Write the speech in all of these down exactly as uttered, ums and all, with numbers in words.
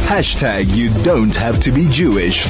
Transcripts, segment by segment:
Hashtag you don't have to be Jewish.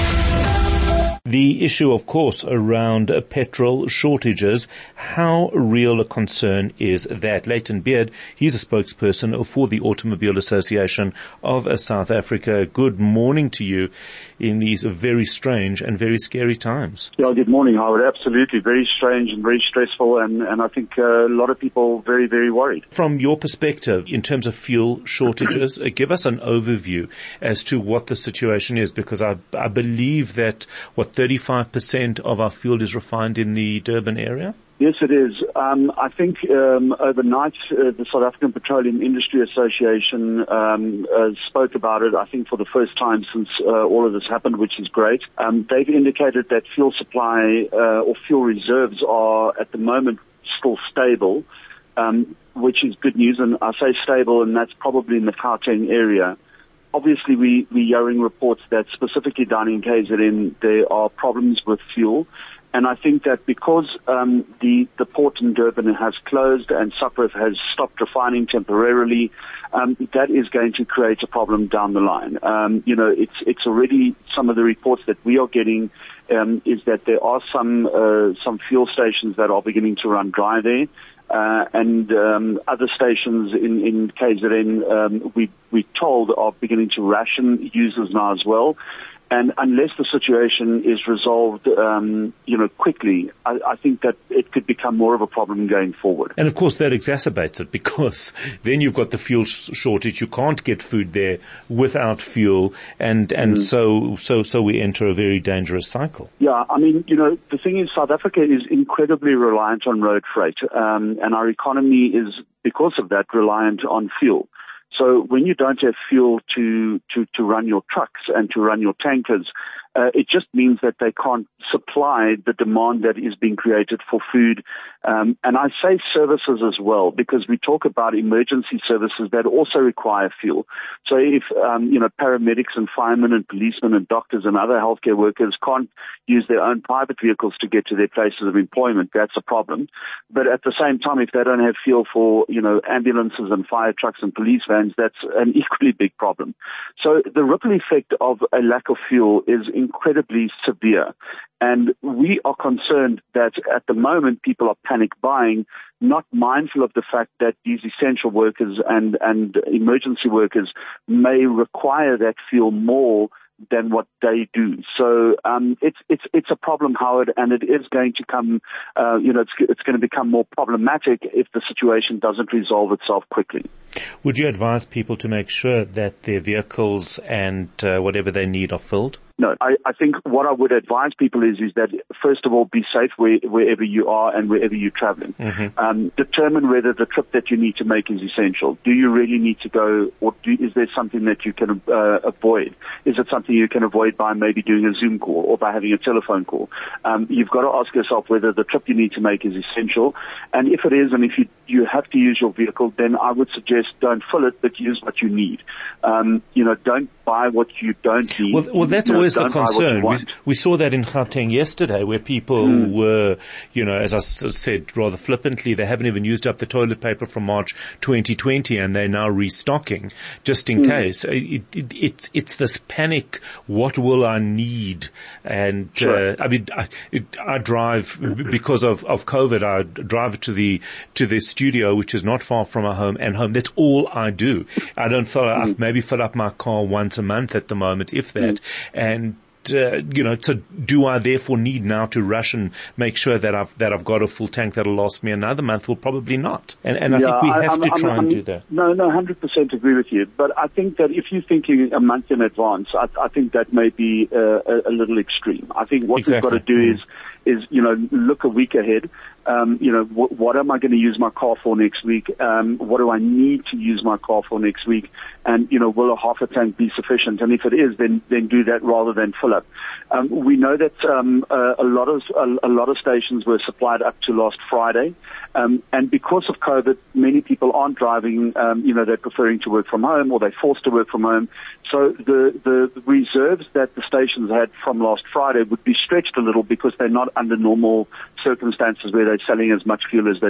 The issue, of course, around uh, petrol shortages, how real a concern is that? Leighton Beard, he's a spokesperson for the Automobile Association of uh, South Africa. Good morning to you in these very strange and very scary times. Yeah, good morning, Howard. Absolutely. Very strange and very stressful, and, and I think uh, a lot of people very, very worried. From your perspective, in terms of fuel shortages, uh, give us an overview as to what the situation is, because I, I believe that, what, thirty-five percent of our fuel is refined in the Durban area? Yes, it is. Um, I think um, overnight uh, the South African Petroleum Industry Association um, uh, spoke about it, I think, for the first time since uh, all of this happened, which is great. Um, they've indicated that fuel supply uh, or fuel reserves are at the moment still stable, um, which is good news. And I say stable, and that's probably in the Gauteng area. Obviously, we, we're hearing reports that specifically down in K Z N, there are problems with fuel. And I think that because um, the, the port in Durban has closed and Supref has stopped refining temporarily, um, that is going to create a problem down the line. Um, you know, it's, it's already some of the reports that we are getting um, is that there are some, uh, some fuel stations that are beginning to run dry there. Uh, and um, other stations in, in K Z N, um, we, we told are beginning to ration users now as well. And unless the situation is resolved, um, you know, quickly, I, I think that it could become more of a problem going forward. And of course, that exacerbates it, because then you've got the fuel sh- shortage. You can't get food there without fuel, and and mm. so so so we enter a very dangerous cycle. Yeah, I mean, you know, the thing is, South Africa is incredibly reliant on road freight, um, and our economy is, because of that, reliant on fuel. So when you don't have fuel to, to, to run your trucks and to run your tankers, uh, it just means that they can't supply the demand that is being created for food. Um, and I say services as well, because we talk about emergency services that also require fuel. So if, um, you know, paramedics and firemen and policemen and doctors and other healthcare workers can't use their own private vehicles to get to their places of employment, that's a problem. But at the same time, if they don't have fuel for, you know, ambulances and fire trucks and police vans, that's an equally big problem. So the ripple effect of a lack of fuel is incredibly severe. And we are concerned that at the moment people are panic buying, not mindful of the fact that these essential workers and, and emergency workers may require that fuel more than what they do. So um, it's it's it's a problem, Howard, and it is going to come. Uh, you know, it's it's going to become more problematic if the situation doesn't resolve itself quickly. Would you advise people to make sure that their vehicles and uh, whatever they need are filled? No, I, I think what I would advise people is is that, first of all, be safe where, wherever you are and wherever you're traveling. Mm-hmm. Um, determine whether the trip that you need to make is essential. Do you really need to go, or do, is there something that you can uh, avoid? Is it something you can avoid by maybe doing a Zoom call or by having a telephone call? Um, you've got to ask yourself whether the trip you need to make is essential. And if it is, and if you, you have to use your vehicle, then I would suggest don't fill it, but use what you need. Um, you know, don't buy what you don't need. Well, well that's you know, always the concern. We, we saw that in Gauteng yesterday, where people mm. were, you know, as I said rather flippantly, they haven't even used up the toilet paper from March twenty twenty, and they're now restocking just in mm. case. It, it, it, it's this panic. What will I need? And sure. uh, I mean, I, it, I drive because of of COVID. I drive to the to the studio, which is not far from our home and home. That's all I do. I don't fill. Mm. I maybe fill up my car once a month at the moment, if that, mm. and. Uh, you know, so do I therefore need now to rush and make sure that I've that I've got a full tank that'll last me another month? Well, probably not. And, and I yeah, think we have I, to try I'm, and do that. No, no, one hundred percent agree with you. But I think that if you're thinking a month in advance, I, I think that may be uh, a, a little extreme. I think what exactly. we've got to do mm. is, is you know, look a week ahead. Um, you know, w- what am I going to use my car for next week? Um, what do I need to use my car for next week? And, you know, will a half a tank be sufficient? And if it is, then, then do that rather than fill up. Um, we know that, um, uh, a lot of, a, a lot of stations were supplied up to last Friday. Um, and because of COVID, many people aren't driving, um, you know, they're preferring to work from home or they're forced to work from home. So the, the reserves that the stations had from last Friday would be stretched a little because they're not under normal circumstances where they're selling as much fuel as they were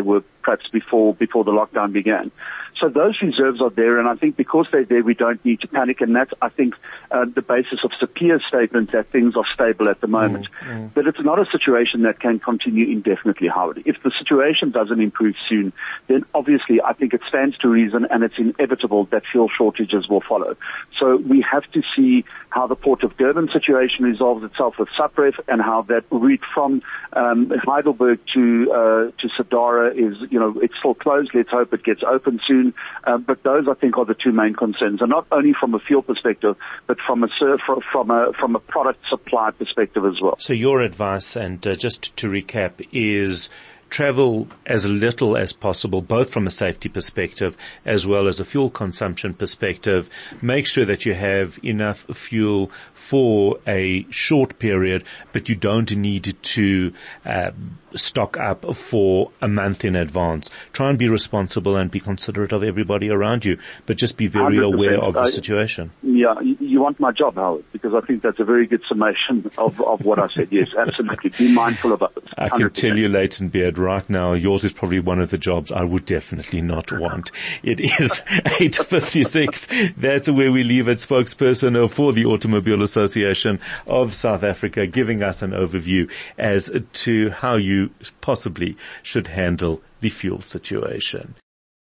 perhaps before before the lockdown began. So those reserves are there, and I think because they're there, we don't need to panic, and that's, I think, uh, the basis of Sapia's statement that things are stable at the moment. Mm, mm. But it's not a situation that can continue indefinitely, Howard. If the situation doesn't improve soon, then obviously I think it stands to reason, and it's inevitable that fuel shortages will follow. So we have to see how the Port of Durban situation resolves itself with SAPREF, and how that route from um, Heidelberg to uh, to Sadara is, you know, it's still closed. Let's hope it gets open soon. Uh, but those, I think, are the two main concerns, and not only from a fuel perspective, but from a from a from a product supply perspective as well. So your advice, and uh, just to recap, is travel as little as possible, both from a safety perspective as well as a fuel consumption perspective. Make sure that you have enough fuel for a short period, but you don't need to uh, stock up for a month in advance. Try and be responsible and be considerate of everybody around you, but just be very one hundred percent aware of the I, situation. Yeah, you want my job, Howard, because I think that's a very good summation of, of what I said. Yes, absolutely. Be mindful of it. I can tell you, Leighton Beard, right now, yours is probably one of the jobs I would definitely not want. It is eight fifty-six. That's where we leave it. Spokesperson for the Automobile Association of South Africa, giving us an overview as to how you possibly should handle the fuel situation.